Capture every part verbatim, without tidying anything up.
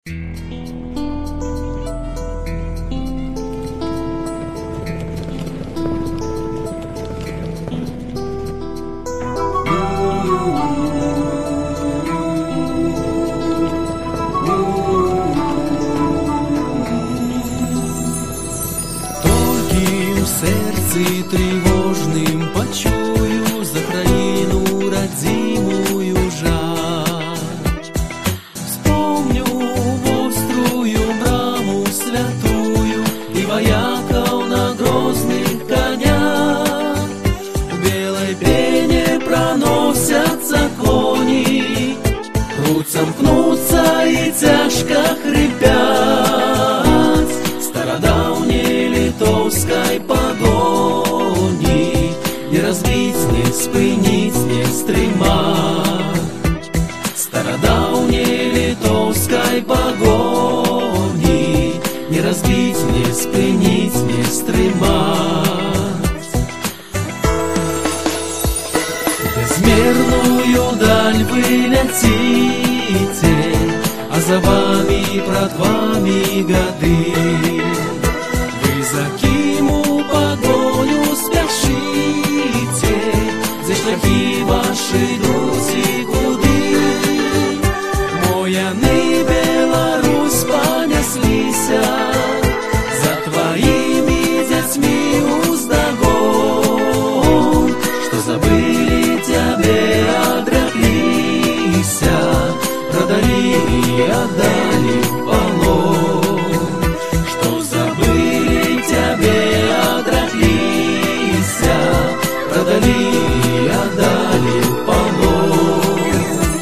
Толькі ў сэрцы трывожным пачую за краіну радзімую жаль. Вспомню вострую браму святую і ваякаў на грозных конях. У белой пене проносятся кони, круцам кнутся и тяжко хрипят. Стародавней литовской погони не разбить, не спынить, не стримать. Стародавней литовской погони не разбить, не спынить, не стримать. Безмерную даль вы летите, а за вами, пред вами годы. Вы за ким у погоню спешите, за шляхи ваши друзі куди? Мояны Беларусь понеслися, за твоими детьми уздогон, что забыли тебе, отреклися, продали и отдали в полон. Что забыли тебе, отреклися, продали и отдали в полон.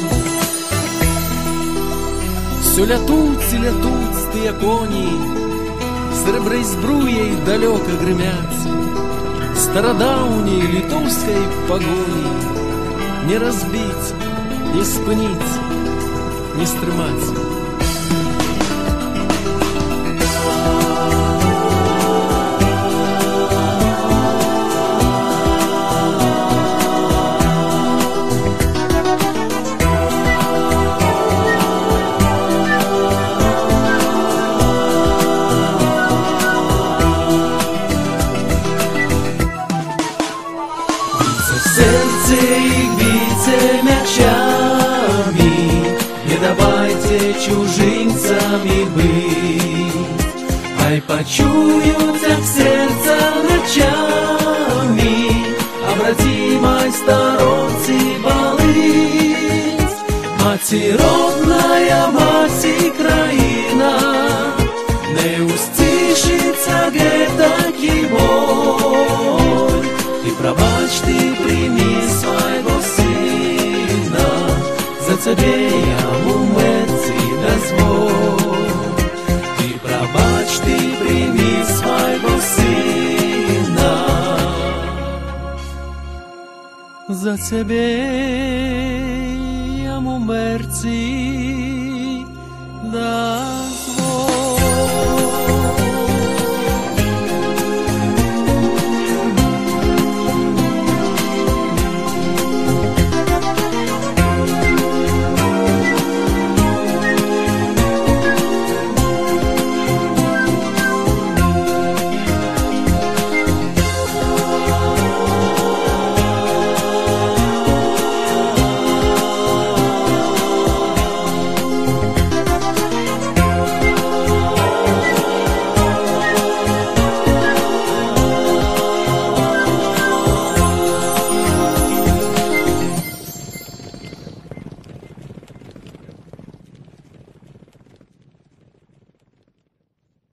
Все лятуць і лятуць тыя коні, срэбрай збруяй далёка грымяць. Стародаўняй літоўскай пагоні не разбить, не спыніць, не стрымаць. Сердце их бейте мячами, не давайте чужинцами быть. Ай почуют, как сердце ночами обратимой сторонці болить. Маці родная, маці країна, не устишится гэтакі боль. Ты пробачь, ты прими своего сына, за тебе я умерці дозволь. Ты пробачь, ты прими своего сына, за тебе я умерці дозволь.